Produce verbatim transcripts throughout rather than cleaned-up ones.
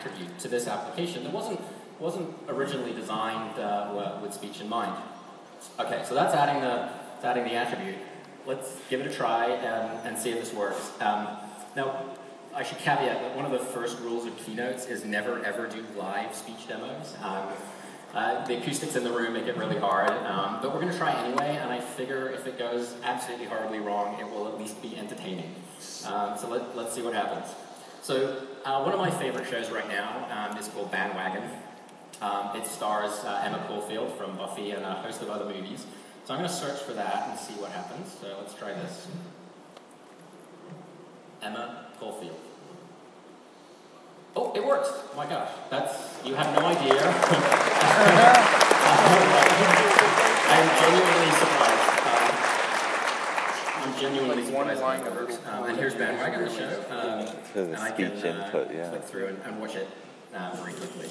attribute to this application that wasn't, wasn't originally designed uh, with speech in mind. Okay, so that's adding the, that's adding the attribute. Let's give it a try and, and see if this works. Um, now, I should caveat that one of the first rules of Keynotes is never ever do live speech demos. Um, uh, the acoustics in the room make it really hard, um, but we're going to try anyway, and I figure if it goes absolutely horribly wrong, it will at least be entertaining. Um, so let, let's see what happens. So uh, one of my favorite shows right now um, is called Bandwagon. Um, it stars uh, Emma Caulfield from Buffy and a host of other movies. So I'm going to search for that and see what happens. So let's try this. Emma Caulfield. Oh, it works! Oh my gosh, that's, you have no idea. I'm genuinely surprised. Um, I'm genuinely surprised that it works. Um, and here's Bandwagon, the show. Um, and I can uh, input, yeah. click through and, and watch it uh, very quickly.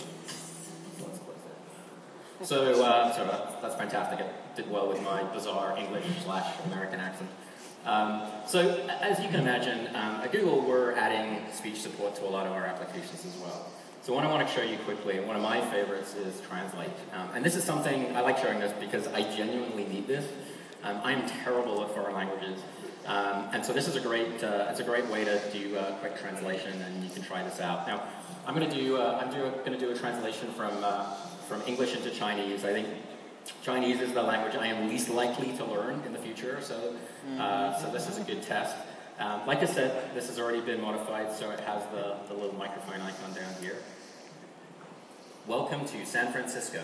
So, uh, so that's, that's fantastic. It did well with my bizarre English slash American accent. Um, so, as you can imagine, um, at Google we're adding speech support to a lot of our applications as well. So one I want to show you quickly, and one of my favorites is Translate. Um, and this is something, I like showing this because I genuinely need this. Um, I'm terrible at foreign languages. Um, and so this is a great, uh, it's a great way to do uh, quick translation, and you can try this out. Now, I'm going to do, uh, I'm going to do a translation from, uh, from English into Chinese. I think Chinese is the language I am least likely to learn in the future, so, uh, so this is a good test. Um, like I said, this has already been modified, so it has the, the little microphone icon down here. Welcome to San Francisco.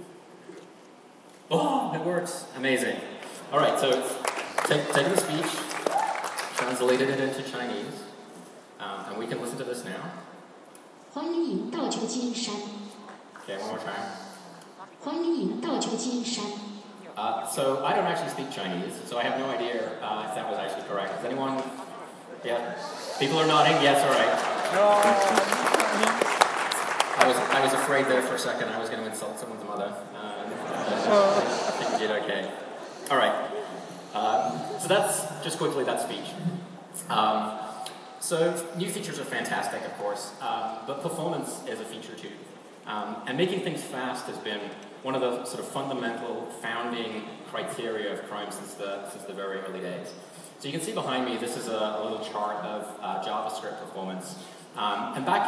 Oh, it works. Amazing. All right, so take, take the speech, translated it into Chinese, um, and we can listen to this now. 欢迎您到旧金山. Okay, one more time. 欢迎您到旧金山. Uh, so I don't actually speak Chinese, so I have no idea uh, if that was actually correct. Does anyone? Yeah. People are nodding. Yes, all right. I was I was afraid there for a second. I was going to insult someone's mother. Uh, I think you did okay. All right. Uh, so that's just quickly that speech. Um, so new features are fantastic, of course, um, but performance is a feature too. Um, and making things fast has been one of the sort of fundamental founding criteria of Chrome since the, since the very early days. So you can see behind me, this is a, a little chart of uh, JavaScript performance. Um, and back